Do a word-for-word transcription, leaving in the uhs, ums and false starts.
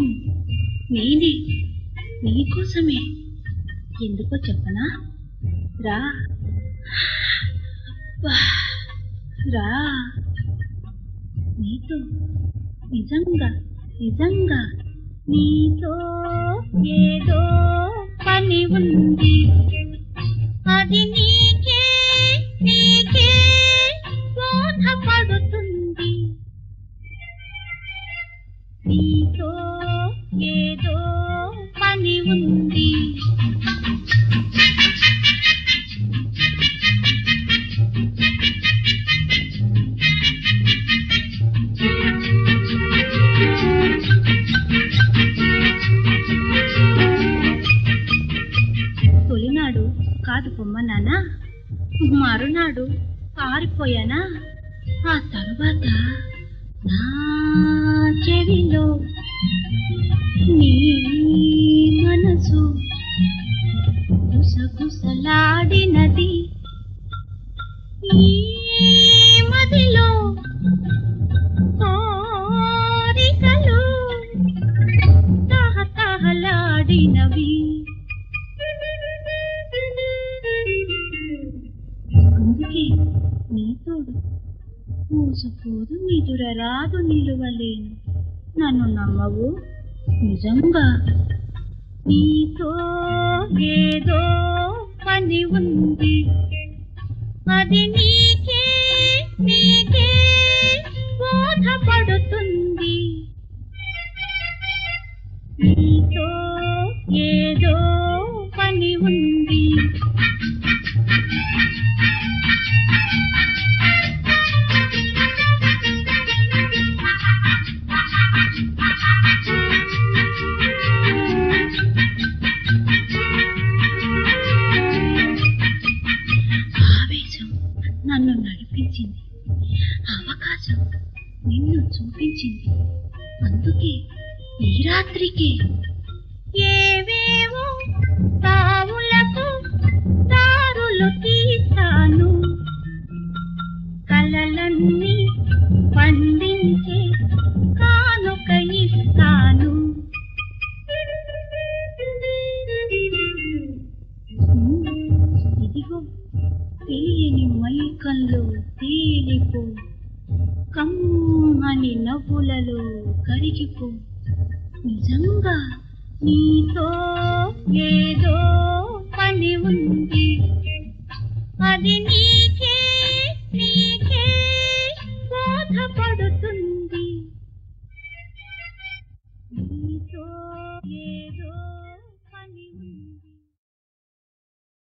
నేనే నీకోసమే. ఎందుకో చెప్పనా? రా రా, నీతో నిజంగా నిజంగా నీతో ఏదో పని ఉంది. అది నీకే నీకే బోధపడుతుంది. నీతో ఏదో పని ఉంది. తొలినాడు కాదు పొమ్మన్నానా, మరునాడు పారిపోయానా. ఆ తరువాత నా చెవిలో నీ మనసు గుసగుసలాడినది. ఈ మదిలో కోరికలు తహతహలాడినవి. అందుకే నీతోడు మూసుపోదు నిదురరాదు నిలువలేను. నన్ను నమ్మవు నిజంగా. నీతో ఏదో పని ఉంది. అది నీకే నీకే బోధపడుతుంది. నీతో ఏదో పని ఉంది. ఆవేశం నన్ను నడిపించింది, అవకాశం నిన్ను చూపించింది. అందుకే ఈ రాత్రికి ఏవేవో తావులకు దారులు తీశాను. కలలన్నీ పండించే కానుక ఇస్తాను. ఇదిగో తెలియని మైకంలో తేలిపో, కమ్మని నవ్వులలో కరిగిపో. నిజంగా నీతో ఏదో పని ఉంది. అది నీకే నీకే బోధపడుతుంది. నీతో